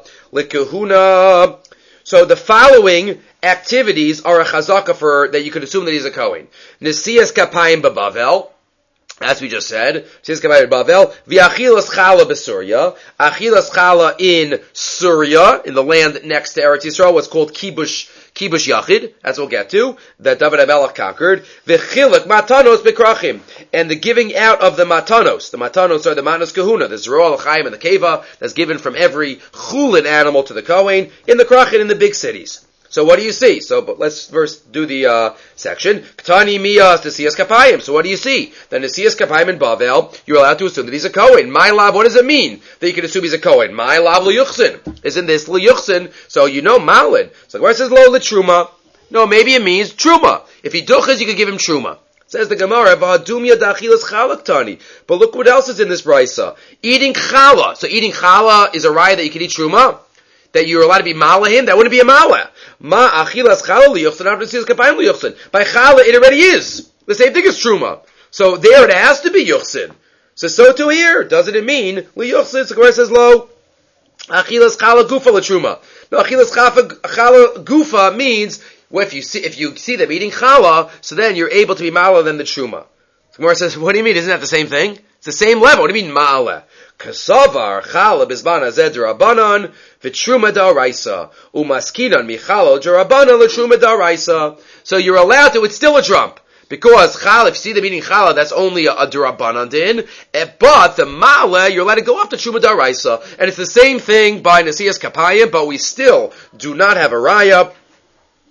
likahuna. So the following activities are a chazaka for, that you could assume that he's a Kohen. Nesiyas kapayim babavel, as we just said. Nesiyas kapayim babavel. V'achilas chala b'Surya. Achilas chala in Syria, in the land next to Eretz Yisrael, what's called kibush, kibush yachid. That's what we'll get to. That David HaMelech conquered. V'chilak matanos b'krachim. And the giving out of the matanos. The matanos are the manos kahuna, the Zerah, the Chaim, and the Keva, that's given from every chulin animal to the Kohen, in the krachin, in the big cities. So what do you see? So but let's first do the uh, section. Ktani miyas nesiyas kapayim. So what do you see? The nesiyas kapayim in Bavel, you're allowed to assume that he's a Kohen. My lav, what does it mean that you can assume he's a Kohen? My lav liyuchsin. Isn't this liyuchsin? So you know malin. So where it says lo litruma? No, maybe it means truma. If he duchas, you could give him truma. Says the Gemara, v'hadumya dachilas chalak tani. But look what else is in this brisa. Eating chala. So eating chala is a raya that you can eat truma? That you're allowed to be malahim? That wouldn't be a malah. Ma achilas chala liyuchsin after nesiyas kapayim liyuchsin. By chala, it already is. The same thing as truma. So there it has to be yuchsin. So so too here. Doesn't it mean liyuchsin? So Gemara says lo. Achilas chala gufa latruma. No, achilas chala gufa means well, if you see if you see them eating chala, so then you're able to be malah than the truma. So Gemara says, what do you mean? Isn't that the same thing? It's the same level. What do you mean malah? Kasavar chala bizbana zed rabbanon v'truma daraisa umaskinan michalo darabanan l'truma daraisa. So you're allowed to. It's still a trump because chala. If you see them eating chala, that's only a, a darabanan din. But the ma'ale, you're allowed to go up to truma daraisa, and it's the same thing by nesiyas kapayim. But we still do not have a raya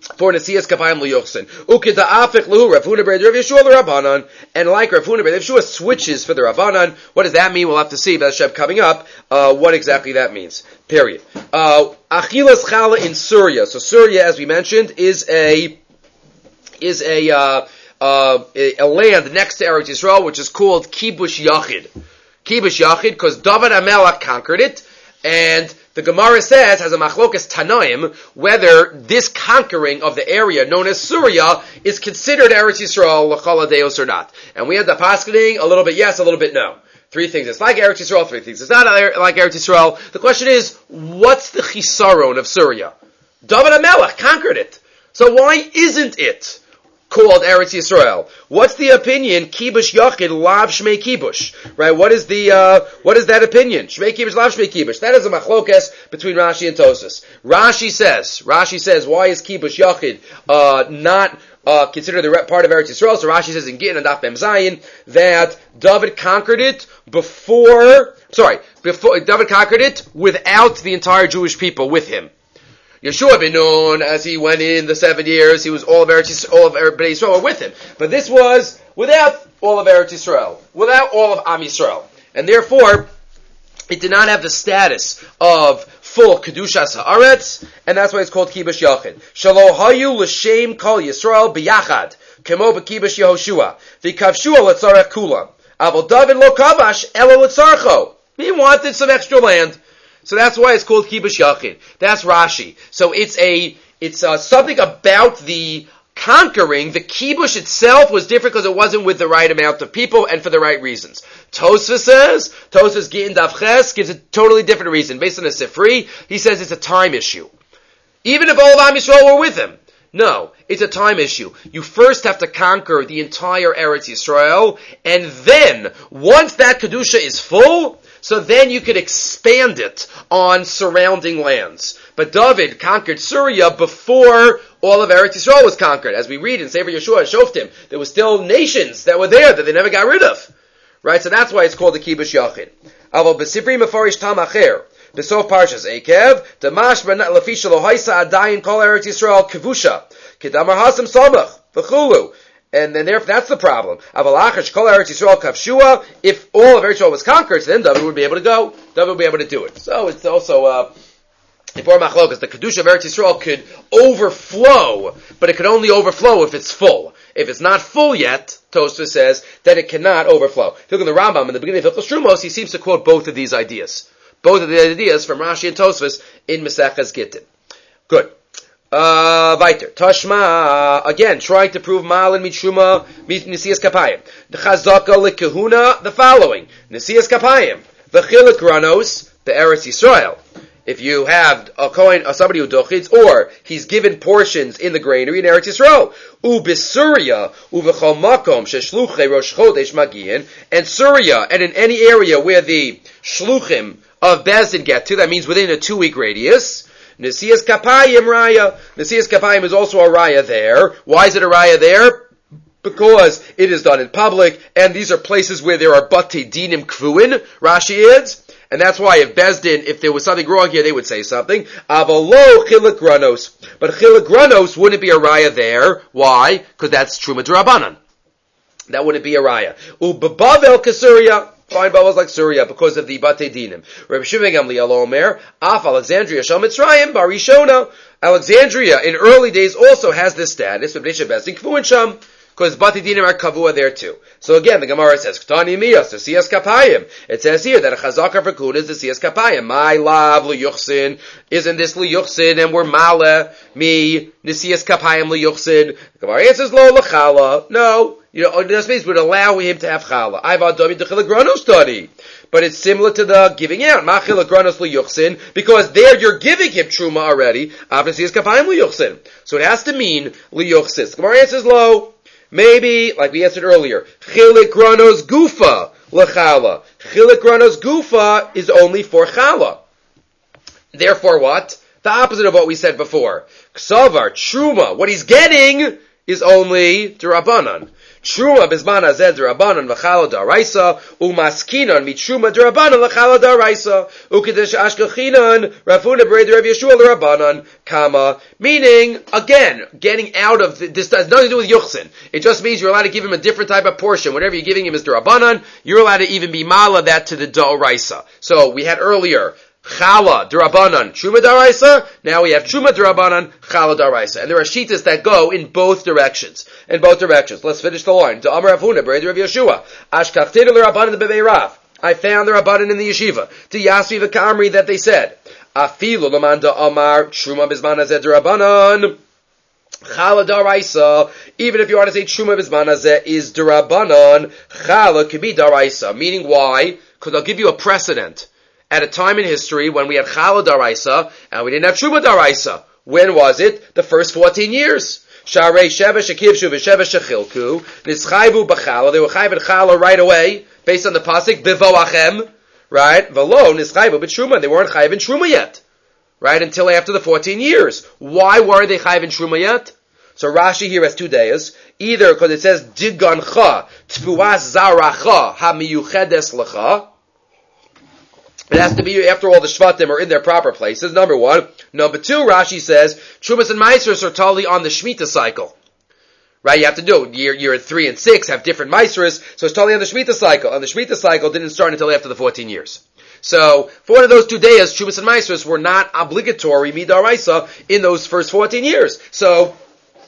for Nesias Kapayim L'Yochsin. Ukida Afik Lu, Rav Huna B'Rav Yeshua L'Rabbanan, and like Rav Huna B'Rav Yeshua switches for the Rabbanan. What does that mean? We'll have to see, B'Hashem coming up, uh, what exactly that means. Period. Uh, Achilas Chala in Surya. So Surya, as we mentioned, is a, is a, uh, uh, a, a land next to Eretz Yisrael, which is called Kibush Yachid. Kibush Yachid, because David HaMelech conquered it, and the Gemara says, has a machlokas Tanaim, whether this conquering of the area known as Surya is considered Eretz Yisrael l'chol hadeos or not. And we had the paskening, a little bit yes, a little bit no. Three things it's like Eretz Yisrael, three things it's not like Eretz Yisrael. The question is, what's the chisaron of Surya? David HaMelech conquered it. So why isn't it called Eretz Yisrael? What's the opinion? Kibush Yachid Lav Shmei Kibush. Right? What is the, uh, what is that opinion? Shmei Kibush Lav Shmei Kibush. That is a machlokes between Rashi and Tosas. Rashi says, Rashi says, why is Kibush Yachid, uh, not, uh, considered the part of Eretz Yisrael? So Rashi says in Gittin and Daf Mem Zayin that David conquered it before, sorry, before, David conquered it without the entire Jewish people with him. Yeshua ben Nun, as he went in the seven years, he was all of Eretz Yisrael, all of Bnei Yisrael were with him. But this was without all of Eretz Yisrael, without all of Am Yisrael. And therefore, it did not have the status of full Kedushas Haaretz, and that's why it's called Kibush Yachid. Shalo hayu l'shem kol Yisrael b'yachad, kemo b'kibush Yehoshua, v'kavshua l'tzarech kulam. Avol David lo kavash elo l'tzarcho. He wanted some extra land. So that's why it's called Kibush Yachid. That's Rashi. So it's a, it's uh, something about the conquering. The Kibush itself was different because it wasn't with the right amount of people and for the right reasons. Tosfos says, Tosfos Gittin Daf Ches gives a totally different reason. Based on a Sifri, he says it's a time issue. Even if all of Am Yisrael were with him. No, it's a time issue. You first have to conquer the entire Eretz Yisrael, and then, once that Kedusha is full, so then you could expand it on surrounding lands. But David conquered Surya before all of Eretz Yisrael was conquered. As we read in Sefer Yeshua and Shoftim, there were still nations that were there that they never got rid of. Right? So that's why it's called the Kibush Yachid. Avo b'sipri mefarish tam acher. B'sof parshas Ekev, Damash lefi shelo haisa adayin kol Eretz Yisrael kavusha. Kedamar hasam samach. V'chulu. And then therefore that's the problem. If all of Eretz Yisrael was conquered, so then David would be able to go. David would be able to do it. So it's also uh before Machlokas, the Kedusha of Eretz Yisrael could overflow, but it can only overflow if it's full. If it's not full yet, Tosfos says, then it cannot overflow. If you look at the Rambam in the beginning of Hilchos Trumos, he seems to quote both of these ideas. Both of the ideas from Rashi and Tosfos in Maseches Gittin. Good. Uh, weiter. Tashma, again, trying to prove Malin Mitshuma, Nesias Kapayim. The Chazaka Lekehuna, the following. Nesias Kapayim. The Chilik Ranos, the Eretz Yisrael. If you have a Kohen, or somebody who dochits, or he's given portions in the granary in Eretz Yisrael, u b'Surya, u v'chol makom, sheshluchei rosh chodesh magiyin, and Surya, and in any area where the shluchim of Bezdin get to, that means within a two-week radius, Nesias Kapayim Raya. Nesias Kapayim is also a Raya there. Why is it a Raya there? Because it is done in public, and these are places where there are Batei Dinim Kvuin, Rashi adds, and that's why if Bezdin, if there was something wrong here, they would say something. Avalo Chilik Ranos. But Chilik Ranos wouldn't be a Raya there. Why? Because that's Truma D'Rabbanan. That wouldn't be a Raya. U'bebavel Kasuria. Fine bubbles like Surya because of the Batei Dinim. Reb Shimon Gamliel Omer, Af Alexandria Shal Mitzrayim Barishona. Alexandria in early days also has this status of Nisha Bezdin Kvuin Sham, because Batei Dinim are Kavua there too. So again, the Gemara says, Ktani Miyas, the Siyas Kapayim. It says here that a Chazaka for Kun is the Siyas Kapayim. My love, Liyuchsin. Isn't this Liyuchsin? And we're Mala, me, Nisiyas Kapayim Liyuchsin. The Gemara answers, Lo Lachala. No. You know, this means would allow him to have challah. I've adopted the chilagranos study. But it's similar to the giving out. Ma chilagranos liyuchsin. Because there you're giving him truma already. Obviously it's kapayim liyuchsin. So it has to mean liyuchsis. The Gemara answers low. Maybe, like we answered earlier, chilagranos gufa lechala. Chilagranos gufa is only for challah. Therefore what? The opposite of what we said before. Ksavar, truma, what he's getting is only d'Rabbanan. Truma bizman hazeh d'Rabbanan v'chala d'Oraisa, umaskinan mitruma d'Rabbanan l'chala d'Oraisa, ukedesh ashkachinan rafuna b'rei d'Rav Yeshua l'Rabbanan kama. Meaning, again, getting out of the, this has nothing to do with yuchsin. It just means you're allowed to give him a different type of portion. Whatever you're giving him is d'Rabbanan. You're allowed to even be mala that to the d'Oraisa. So we had earlier Chala d'Rabbanan, Truma d'Oraisa. Now we have Truma d'Rabbanan, Chala d'Oraisa. And there are shittas that go in both directions. In both directions. Let's finish the line. D'Amar Rav Huna, B'rei Rav Yeshua. Ashkachtinu l'Rabbanan b'Bei Rav. I found the Rabbanan in the yeshiva. To Yasvi v'Kamri that they said, Afilu l'man d'Amar, Truma b'zman hazeh d'Rabbanan, Chala d'Oraisa. Even if you want to say Truma b'zman hazeh is d'Rabbanan, Chala could be d'Oraisa. Meaning why? Because I'll give you a precedent. At a time in history when we had Chala d'Oraisa and we didn't have Truma d'Oraisa. When was it? The first fourteen years. Sharei Sheva Shekivshu v'Sheva Shechilku Nischayvu b'Chala. They were chayv in Chala right away, based on the pasuk B'Voachem, right? V'lo Nischayvu b'Truma. They weren't chayv in Truma yet, right? Until after the fourteen years. Why weren't they chayv in Truma yet? So Rashi here has two days. Either because it says Digancha Tfuas Zaracha HaMiyuchedes Lecha. It has to be after all the Shvatim are in their proper places, number one. Number two, Rashi says, Trumas and Maasros are totally on the Shemitah cycle. Right? You have to do, year, year three and six have different Maasros, so it's totally on the Shemitah cycle. And the Shemitah cycle didn't start until after the fourteen years. So, for one of those two days, Trumas and Maasros were not obligatory midaraisa in those first fourteen years. So,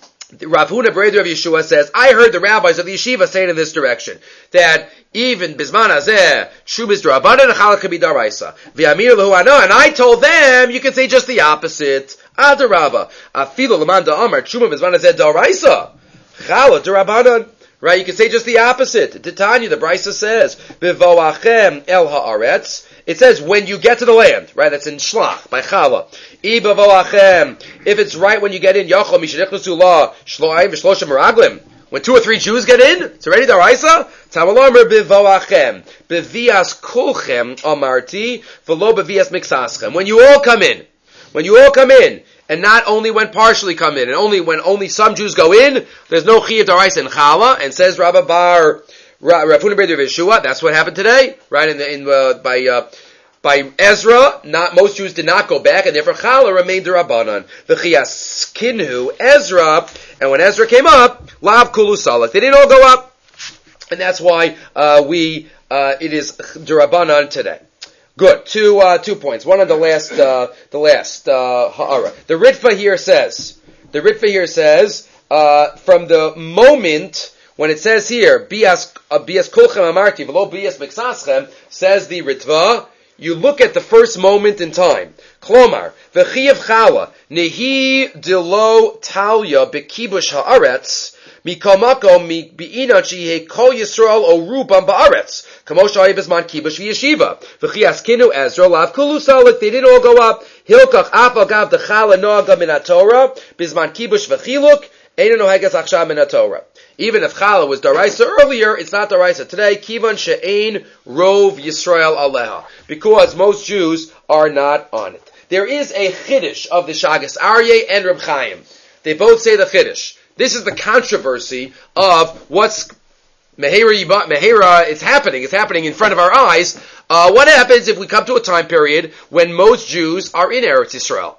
Rav Huna B'rei Rav Yeshua says, I heard the rabbis of the yeshiva saying in this direction, that even Bizman Hazeh, Trumas d'Rabbanan and Chala could be d'Oraisa. V'amir lehu ano, and I told them, you can say just the opposite. Adarabba. Afilu l'man da'amar, Truma Bizman Hazeh d'Oraisa. Chala d'Rabbanan. Right, you can say just the opposite. Titania, the Brisa says, V'voachem el ha'aretz. It says, when you get to the land, right, that's in Shlach, by Chala. I b'voachem. If it's right when you get in, Yachol mishenichnusu la, shlo'ayim v'shloshem meraglim. When two or three Jews get in, it's already d'Oraisa. Tamalomer b'voachem. B'vias kulchem amarti, v'lo b'vias mixaschem. When you all come in, when you all come in, and not only when partially come in, and only when only some Jews go in, there's no chiyuv d'Oraisa in Chala, and says Rabba Bar, Rav Huna B'rei Rav Yeshua, that's what happened today, right, in the, in, uh, by, uh, by Ezra, not, most Jews did not go back, and therefore Chala remained d'Rabbanan. V'chiyas kinhu Ezra, and when Ezra came up, lav kulu salak, they didn't all go up, and that's why, uh, we, uh, it is d'Rabbanan today. Good. Two, uh, two points. One on the last, uh, the last, uh, ha'ara. The Ritva here says, the Ritva here says, uh, from the moment, when it says here, bias, uh, bias kulchem amarti, v'lo bias mixaschem, says the Ritva, you look at the first moment in time. Klomar, v'chiyav chala, nehi dilo talya bekibush ha'aretz, mikamako mi bi'ina chi kol Yisrael o rubam ba'aretz. Kamosha ibizman kibush v'yeshiva. V'chias kinu Ezra lav kulu salik. They didn't all go up. Hilkach apagav dechala noaga min Torah. Bizman kibush v'chiluk. Eina nohegas achshav min Torah. Even if Chala was d'Oraisa earlier, it's not d'Oraisa today. Kivan she'ein rov Yisrael aleha. Because most Jews are not on it. There is a chiddush of the Shagas Aryeh and Reb Chaim. They both say the chiddush. This is the controversy of what's Mehera, Mehera, it's happening. It's happening in front of our eyes. Uh, what happens if we come to a time period when most Jews are in Eretz Yisrael?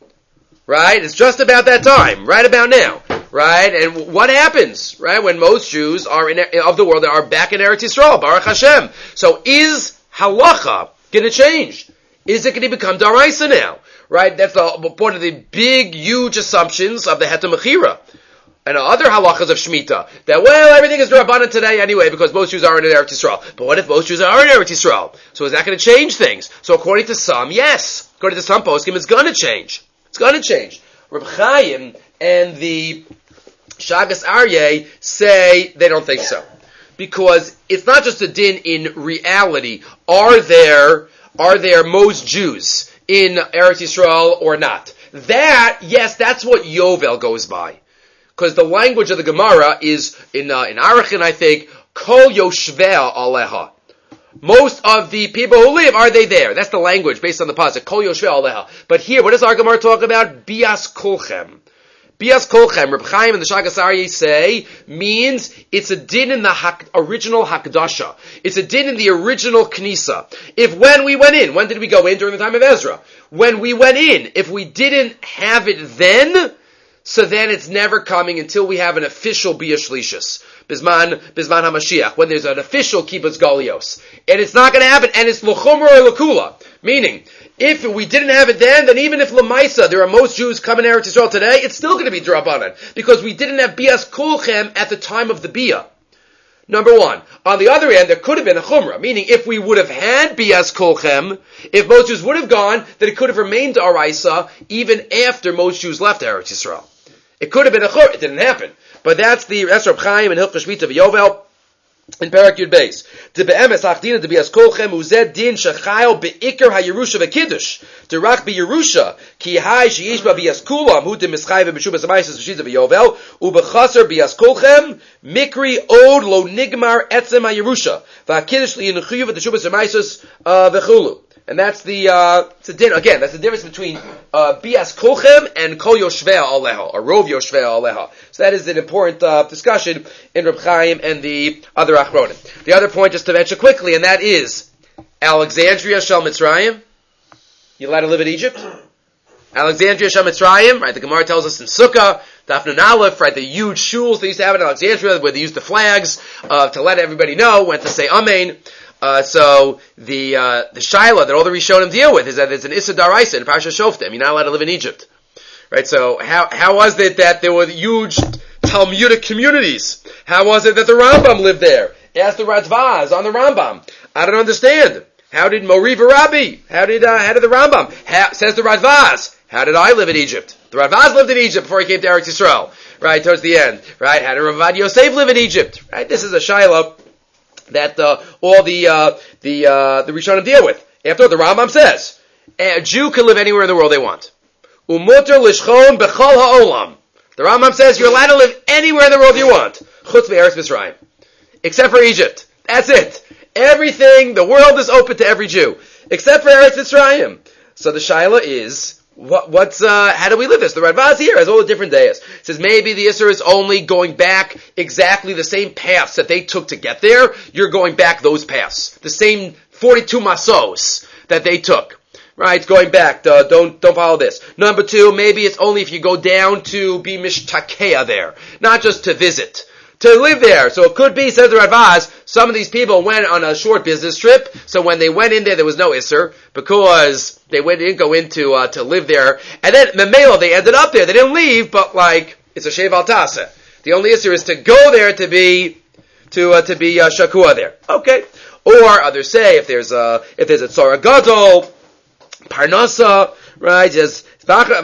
Right? It's just about that time. Right about now. Right? And what happens? Right? When most Jews are in, of the world are back in Eretz Yisrael. Baruch Hashem. So is halacha going to change? Is it going to become d'Oraisa now? Right? That's the, one of the big, huge assumptions of the Heter Mechira. And other halachas of Shemitah, that, well, everything is d'Rabbanan today anyway, because most Jews aren't in Eretz Yisrael. But what if most Jews are in Eretz Yisrael? So is that going to change things? So according to some, yes. According to some poskim, it's going to change. It's going to change. Reb Chaim and the Shagas Aryeh say they don't think so. Because it's not just a din in reality. Are there, are there most Jews in Eretz Yisrael or not? That, yes, that's what Yovel goes by. Because the language of the Gemara is, in uh, in Arachin, I think, Kol Yoshveh Aleha. Most of the people who live, are they there? That's the language based on the pasuk, Kol Yoshveh Aleha. But here, what does our Gemara talk about? Bias Kulchem. Bias kolchem, Reb Chaim and the Shagas Aryeh say, means it's a din in the hak, original Hakdasha. It's a din in the original Knisa. If when we went in, when did we go in? During the time of Ezra. When we went in, if we didn't have it then, so then it's never coming until we have an official Bia Shlishis. Bisman, Bisman HaMashiach, when there's an official Kibbutz Galios. And it's not going to happen, and it's L'chumra or L'kula. Meaning, if we didn't have it then, then even if Lamaisa, there are most Jews coming to Eretz Yisrael today, it's still going to be Drabanan. Because we didn't have Bias Kulchem at the time of the Bia. Number one. On the other end, there could have been a Chumrah. Meaning, if we would have had Bias Kulchem, if most Jews would have gone, then it could have remained Araisa even after most Jews left Eretz Yisrael. It could have been a Chumrah. It didn't happen. But that's the, that's Reb Chaim and Hilchah Shmita V'Yovel in Parak Yud Beis. To be'emes achdina to bias kolchem uzed din shechayil be'ikar ha'yerusha v'kiddush. To rach be'yerusha ki hai sheyish ba bias kulam hu de mischayv b'shubas ha'maises v'shitza v'yovel u'bechaser bias kolchem mikri od lo nigmar etzem ha'yerusha v'ha'kiddush li'yinuchuyu v'shubas ha'maises v'chulu. And that's the, uh, it's a din, again, that's the difference between, uh, Bias Kolchem and Kol Yoshvei Aleha, or Rov Yoshvei Aleha. So that is an important, uh, discussion in Reb Chaim and the other Achronim. The other point, just to mention quickly, and that is, Alexandria Shel Mitzrayim. You allowed to live in Egypt? Alexandria Shel Mitzrayim, right, the Gemara tells us in Sukkah, Daf Nun Aleph, right, the huge shuls they used to have in Alexandria, where they used the flags, uh, to let everybody know when to say Amen. Uh, so the uh, the shaila that all the Rishonim deal with is that it's an Issa Daraisa in Parsha Shoftim. You're not allowed to live in Egypt, right? So how how was it that there were huge Talmudic communities? How was it that the Rambam lived there? Ask the Radvaz on the Rambam. I don't understand. How did Mori Rabbi? How did uh, how did the Rambam? How, says the Radvaz. How did I live in Egypt? The Radvaz lived in Egypt before he came to Eretz Yisrael. Right towards the end. Right? How did Ravad Yosef live in Egypt? Right? This is a shaila that uh, all the uh, the uh, the Rishonim deal with. After all, the Rambam says a Jew can live anywhere in the world they want. Umuter lishchon bechol ha'olam. The Rambam says you're allowed to live anywhere in the world you want, chutz ve'eretz Mitzrayim, except for Egypt. That's it. Everything, the world is open to every Jew, except for Eretz Mitzrayim. So the shaila is, what, what's, uh, how do we live this? The Radvaz here has all the different days. It says maybe the Isser is only going back exactly the same paths that they took to get there. You're going back those paths. The same forty-two masos that they took. Right? Going back. Uh, don't, don't follow this. Number two, maybe it's only if you go down to be mishtakea there. Not just to visit. To live there. So it could be, says the Radvaz, some of these people went on a short business trip, so when they went in there, there was no Isser, because they went, didn't go into, uh, to live there, and then, Memelo, they ended up there, they didn't leave, but like, it's a Shev Al Tasa. The only Isser is to go there to be, to, uh, to be, uh, Shakua there. Okay. Or, others say, if there's a, if there's a Tzara Gadol, Parnasa, right, just, challenging.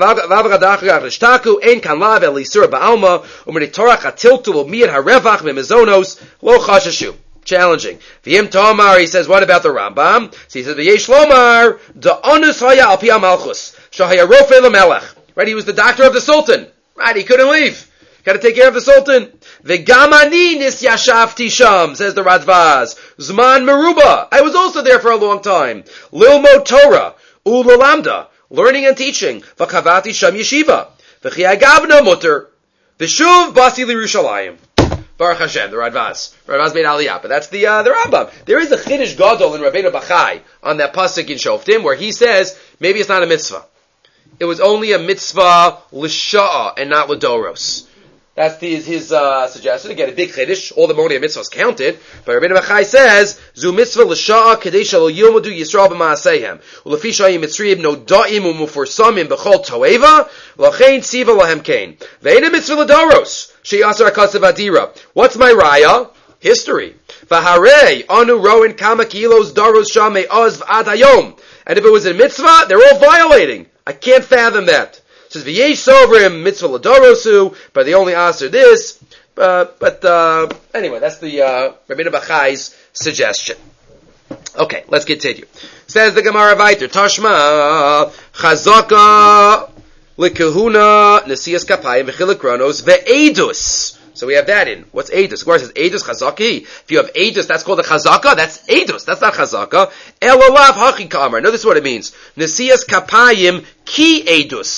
V'yim Tomar, he says, what about the Rambam? So he says, V'yesh Lomar, da'onus haya al pi ha'malchus, shahaya rofei l'melech. Right, he was the doctor of the Sultan. Right, he couldn't leave. Got to take care of the Sultan. V'gam ani nis yashavti sham, says the Radvaz. Zman meruba, I was also there for a long time. Lilmo Torah, ulalamda, learning and teaching. V'kavati sham yeshiva. V'chi agavna mutter. V'shuv basi l'Yerushalayim. Baruch Hashem, the Radvaz. Radvaz made Aliyah, but that's the uh, the Rambam. There is a Chiddush Gadol in Rabbeinu Bachai on that pasuk in Shoftim where he says maybe it's not a mitzvah. It was only a mitzvah l'sha'a and not l'doros. That's the, his uh, suggestion. Again, a big Chiddush. All the Moni mitzvahs counted, but Rabbeinu Bachai says zu mitzvah l'sha'a kadei shelo yilmudu Yisrael b'ma'aseihem u'lefi shayim mitzriyim noda'im u'muforsamim b'chol toeva l'chein tziva lahem kein ve'ena mitzvah l'doros. What's my raya? History. Vaharei anu roin kama kilos daros shamei oz v'adayom. And if it was a mitzvah, they're all violating. I can't fathom that. It says v'yesh sovrim mitzvah l'dorosu, but they only answer this. Uh, but uh, anyway, that's the uh, Rabbeinu Bachai's suggestion. Okay, let's continue. Says the Gemara Vayter Tashma Chazaka. Likahuna Nesias Kapayim V'chilik Kronos Ve'edus. So we have that in. What's Edus? Of course, it's Edus Chazaki. If you have Edus, that's called a Chazaka. That's Edus. That's not Chazaka. Elolav Hachi Kamar. No, this is what it means. Nesias Kapayim Ki Edus.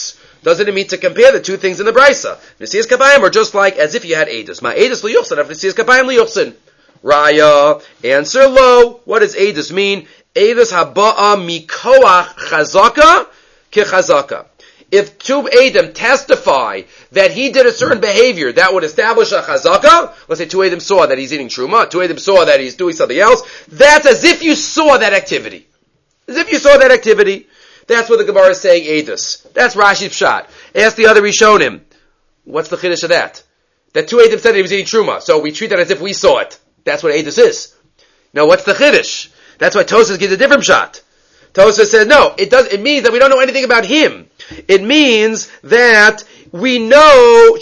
doesn't it mean to compare the two things in the Brisa? Nesias Kabayim are just like as if you had Eidos. Ma Eidos liyuchsin, af Nesias Kabayim liyuchsin. Raya, answer lo. What does Eidos mean? Eidos haba'a mikoach chazaka ki chazaka. If two Eidim testify that he did a certain behavior that would establish a chazaka, let's say two Eidim saw that he's eating truma, two Eidim saw that he's doing something else, that's as if you saw that activity. As if you saw that activity. That's what the Gemara is saying, Eidos. That's Rashi's pshat. Ask the other Rishonim. What's the chiddush of that? That two Eidim said that he was eating truma, so we treat that as if we saw it. That's what Eidos is. Now, what's the chiddush? That's why Tosas gives a different shot. Tosas says, no, it does, it means that we don't know anything about him. It means that we know,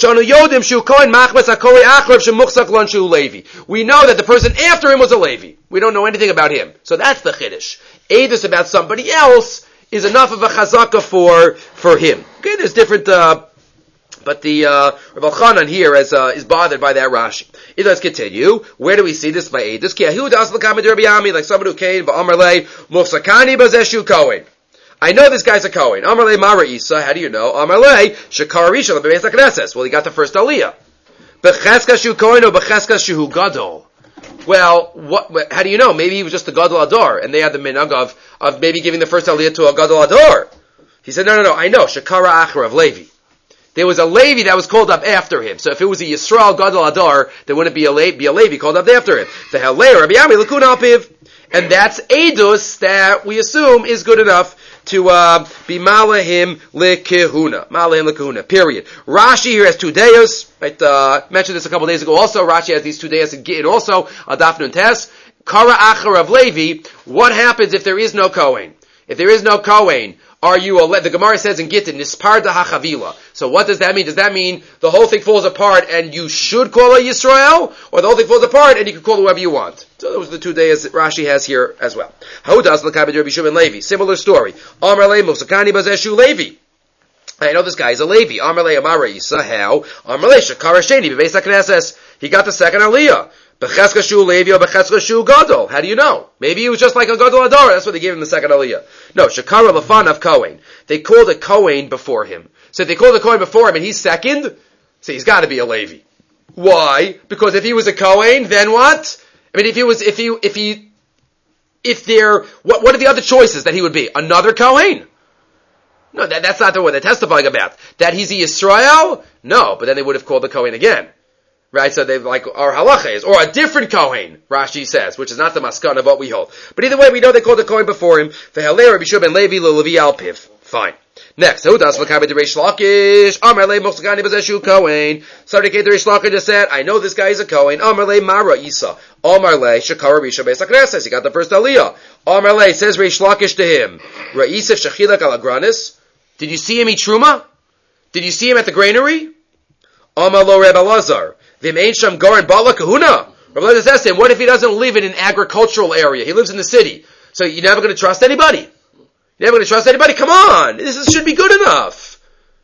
we know that the person after him was a Levi. We don't know anything about him. So that's the chiddush. Eidos about somebody else is enough of a chazaka for, for him. Okay, there's different, uh, but the, uh, Rav Elchanan here is, uh, is bothered by that Rashi. It let's continue. Where do we see this by Eidos? Like somebody who came, Ba'amarle, Mufsakani Bazeshu Kohen. I know this guy's a Kohen. Amarle Mara Isa, how do you know? Amarle, Shekar Rishon, Bebeis HaKnesses. Well, he got the first Aliyah. Becheska Shu Kohen or Becheska Shu Gadol. Well, what, how do you know? Maybe he was just a Gadol Ador, and they had the minhag of, of maybe giving the first Aliyah to a Gadol Ador. He said, no, no, no, I know, Shekara Achra of Levi. There was a Levi that was called up after him. So if it was a Yisrael Gadol Ador, there wouldn't be a, Le- be a Levi called up after him. The Halei Rabbi Yami Lakun Alpiv. And that's Eidos that we assume is good enough to uh, be Malahim Lekehuna. Malahim Lekehuna, period. Rashi here has two deyos. Right, uh, mentioned this a couple days ago also. Rashi has these two deyos in Gittin also. Adaf Nun Tes. Kara Achar of Levi. What happens if there is no Kohen? If there is no Kohen, are you a, the Gemara says in Gittin, Nispar da HaChavila. So what does that mean? Does that mean the whole thing falls apart and you should call a Yisrael? Or the whole thing falls apart and you can call whoever you want? So those are the two days that Rashi has here as well. Haudas l'kabed Rabbi Shimon Levi. Similar story. Amar le Musakani bazeshu Levi. I know this guy is a Levi. Amar le Amara Isa. How? Amar le Shekar Sheni Bebeis HaKnesses. He got the second Aliyah. Becheska Shu Levi or Becheska Shu Gadol. How do you know? Maybe he was just like a Gadol Ador. That's why they gave him the second Aliyah. No, Shekara Lafan of Kohen. They called a Kohen before him. So if they called a Kohen before him and he's second, so he's got to be a Levi. Why? Because if he was a Kohen, then what? I mean, if he was, if he, if he, if there, what, what are the other choices that he would be? Another Kohen? No, that, that's not the one they're testifying about. That he's a Yisrael? No, but then they would have called the Kohen again. Right, so they like our halacha is, or a different Kohen, Rashi says, which is not the maskan of what we hold. But either way, we know they called the Kohen before him. Ve'halei Rabbi Shimon Levi leLevi Alpiv. Fine. Next, Hudas l'kabed Reish Lakish. Amar le Mosagani bazeshu Kohen. Somebody came to Reish Lakish and said, I know this guy is a Kohen. Amar le Mara Isa. Amar le Shekara Risha Beis HaKnesses. He got the first Aliyah. Amar le says Reish Lakish to him, Ra'isef Shechilak alagranis. Did you see him eat truma? Did you see him at the granary? Amar lo Reb Elazar. Vim ain't sham goren bala kahuna. Rabbi Elazar says to him, what if he doesn't live in an agricultural area? He lives in the city. So you're never going to trust anybody. You're never going to trust anybody? Come on. This is, should be good enough.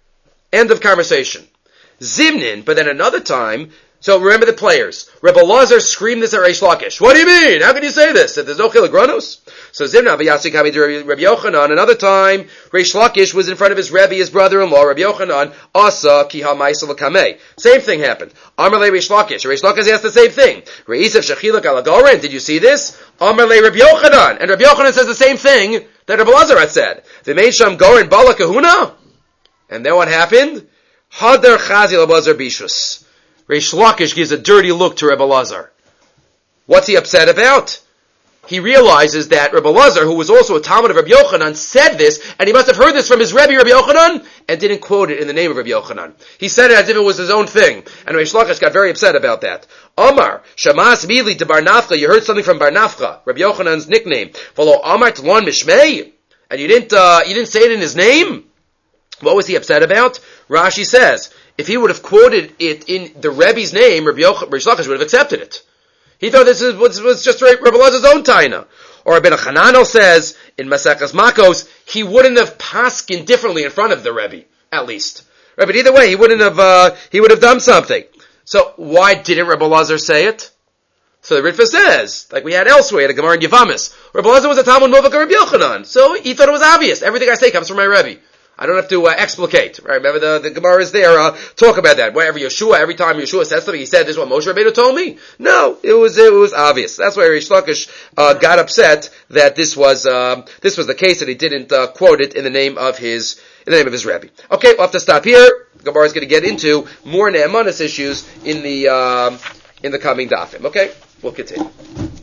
End of conversation. Zimnin, but then another time, so remember the players. Rabbi Elazar screamed this at Reish Lakish. What do you mean? How can you say this? That there's no chilagranos? So Zimna, V'yasi kami to Rabbi Yochanan. Another time, Reish Lakish was in front of his Rebbe, his brother-in-law, Rabbi Yochanan. Asa ki ha'maisa l'kamei. Same thing happened. Amar le Reish Lakish. Reish Lakish asked the same thing. Re'isef shechilak alagarin. Did you see this? Amar le Rabbi Yochanan. And Rabbi Yochanan says the same thing that Rabbi Elazar had said. V'mein sham gorin bala kahuna. And then what happened? Hadar chazi l'Elazar bishus. Reish Lakish gives a dirty look to Rebbe Elazar. What's he upset about? He realizes that Rebbe Elazar, who was also a Talmud of Rabbi Yochanan, said this, and he must have heard this from his Rebbe, Rabbi Yochanan, and didn't quote it in the name of Rabbi Yochanan. He said it as if it was his own thing, and Reish Lakish got very upset about that. Omar, Shamas Mili to Bar Nafcha, you heard something from Bar Nafcha, Rabbi Yochanan's nickname. Follow Omar Tlon Mishmei, and you didn't, uh, you didn't say it in his name? What was he upset about? Rashi says, if he would have quoted it in the Rebbe's name, Rabbi Reish Lakish would have accepted it. He thought this is, was, was just Rabbi Elazar's own taina. Or Rabbi Hananel says, in Maseches Makos, he wouldn't have paskin differently in front of the Rebbe, at least. Right, but either way, he wouldn't have, uh, he would have done something. So, why didn't Rabbi Elazar say it? So the Ritva says, like we had elsewhere at a Gemara in Yevamis, Rabbi Elazar was a Talmud Novak of Rabbi Yochanan, so he thought it was obvious. Everything I say comes from my Rebbe. I don't have to uh, explicate, right? Remember the, the Gemara is there, uh, talk about that. Wherever Yeshua, every time Yeshua says something, he said, this is what Moshe Rabbeinu told me. No, it was, it was obvious. That's why Rish Lakish, uh, got upset that this was, uh, this was the case that he didn't, uh, quote it in the name of his, in the name of his Rebbe. Okay, we'll have to stop here. Gemara is going to get into more Ne'emanis issues in the, um, in the coming dafim. Okay, we'll continue.